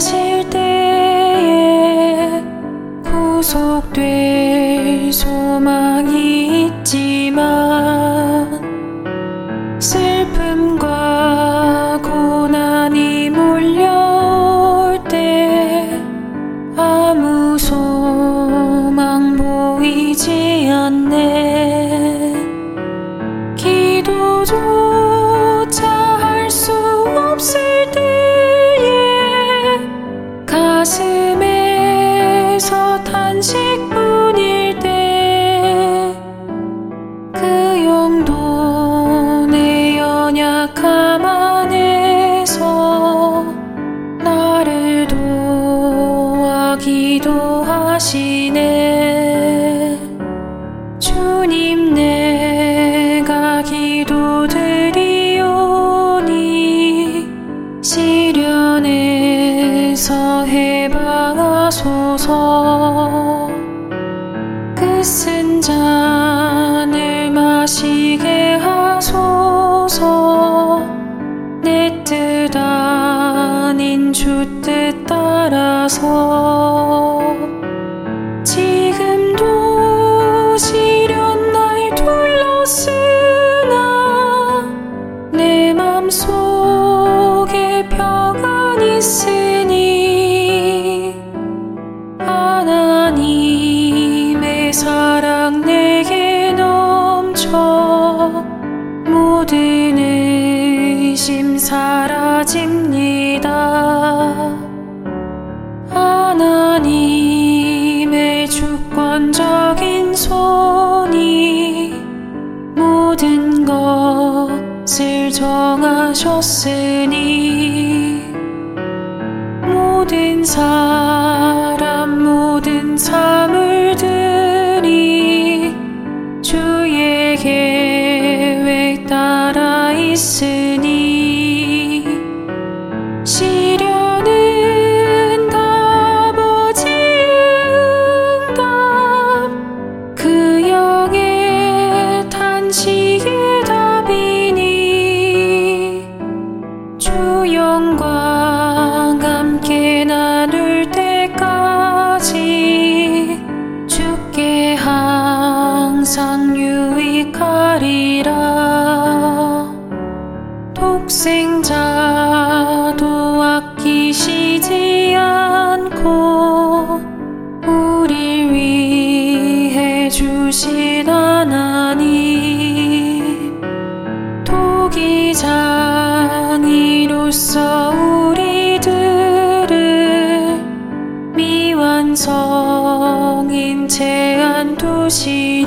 가실 때에 구속될 소망이 있지만 슬픔과 고난이 몰려올 때 아무 소망 보이지 않네. 기도조차 할 수 없을 때에 가슴에서 탄식뿐일 때 그 영도 내 연약함 안에서 나를 도와 기도하시네. 주님 내가 기도드리오니 시련에서 해방하소서. 그 쓴 잔을 마시게 하소서. 내 뜻 아닌 주 뜻 따라서. 지금도 시련 날 둘러쓰나 내 맘속에 평안 있으니 하나님의 사랑 내게 넘쳐 모든 의심 사라집니다. 하나님의 주권적인 손이 모든 것을 정하셨으니 모든 사람 모든 사물들이 주의 계획 따라 있으니 시련은 아버지의 응답 그 영의 탄식의 답이니 주 영광 함께 나눌 때까지 주께 항상 유익하리라. 독생자도 아끼시지 않고 우릴 위해 주신 하나님 토기장이로서 우리들을 미완성인 채 안 두시